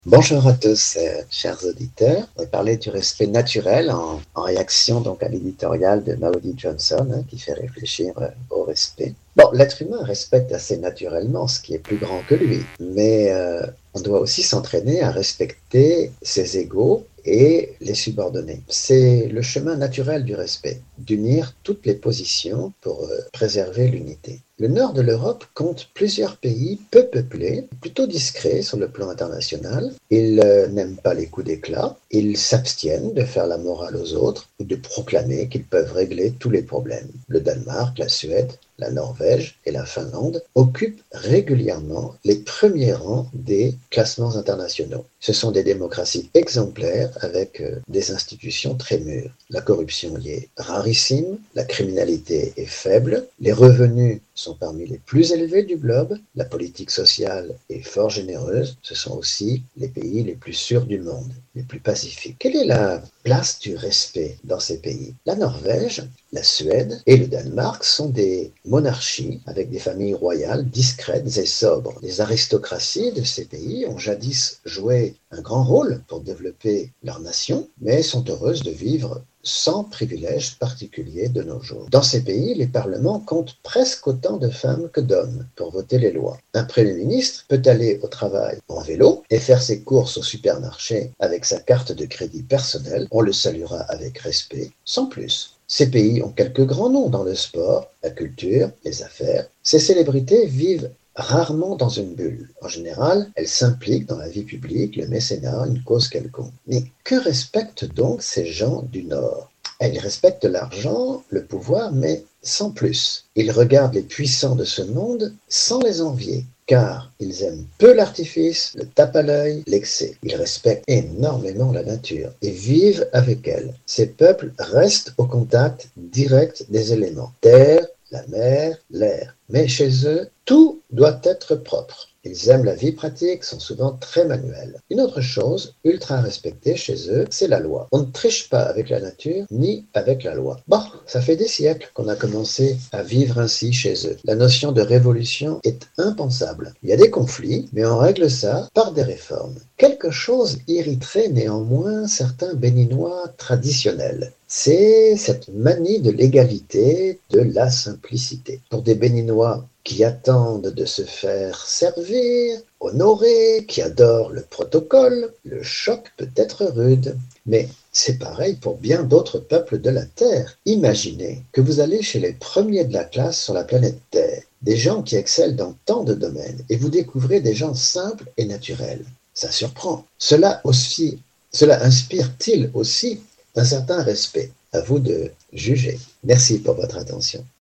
Bonjour à tous, chers auditeurs. On va parler du respect naturel en réaction donc à l'éditorial de Maudie Johnson qui fait réfléchir au respect. Bon, l'être humain respecte assez naturellement ce qui est plus grand que lui, mais on doit aussi s'entraîner à respecter ses égaux et les subordonnés. C'est le chemin naturel du respect, d'unir toutes les positions pour préserver l'unité. Le nord de l'Europe compte plusieurs pays peu peuplés, plutôt discrets sur le plan international. Ils n'aiment pas les coups d'éclat, ils s'abstiennent de faire la morale aux autres ou de proclamer qu'ils peuvent régler tous les problèmes. Le Danemark, la Suède, la Norvège et la Finlande occupent régulièrement les premiers rangs des classements internationaux. Ce sont des démocraties exemplaires avec des institutions très mûres. La corruption y est rarissime, la criminalité est faible, les revenus sont parmi les plus élevés du globe, la politique sociale est fort généreuse, ce sont aussi les pays les plus sûrs du monde, les plus pacifiques. Quelle est la place du respect dans ces pays? La Norvège, la Suède et le Danemark sont des monarchies avec des familles royales discrètes et sobres. Les aristocraties de ces pays ont jadis joué un grand rôle pour développer leur nation, mais sont heureuses de vivre sans privilèges particuliers de nos jours. Dans ces pays, les parlements comptent presque autant de femmes que d'hommes pour voter les lois. Un Premier ministre peut aller au travail en vélo et faire ses courses au supermarché avec sa carte de crédit personnelle. On le saluera avec respect, sans plus. Ces pays ont quelques grands noms dans le sport, la culture, les affaires. Ces célébrités vivent rarement dans une bulle. En général, elles s'impliquent dans la vie publique, le mécénat, une cause quelconque. Mais que respectent donc ces gens du Nord? Ils respectent l'argent, le pouvoir, mais sans plus. Ils regardent les puissants de ce monde sans les envier, car ils aiment peu l'artifice, le tape à l'œil, l'excès. Ils respectent énormément la nature et vivent avec elle. Ces peuples restent au contact direct des éléments. Terre, la mer, l'air. Mais chez eux, tout doit être propre. Ils aiment la vie pratique, sont souvent très manuels. Une autre chose, ultra respectée chez eux, c'est la loi. On ne triche pas avec la nature, ni avec la loi. Bon, ça fait des siècles qu'on a commencé à vivre ainsi chez eux. La notion de révolution est impensable. Il y a des conflits, mais on règle ça par des réformes. Quelque chose irriterait néanmoins certains Béninois traditionnels. C'est cette manie de l'égalité, de la simplicité. Pour des Béninois qui attendent de se faire servir, honorer, qui adorent le protocole, le choc peut être rude. Mais c'est pareil pour bien d'autres peuples de la Terre. Imaginez que vous allez chez les premiers de la classe sur la planète Terre, des gens qui excellent dans tant de domaines, et vous découvrez des gens simples et naturels. Ça surprend. Cela inspire-t-il aussi un certain respect? À vous de juger. Merci pour votre attention.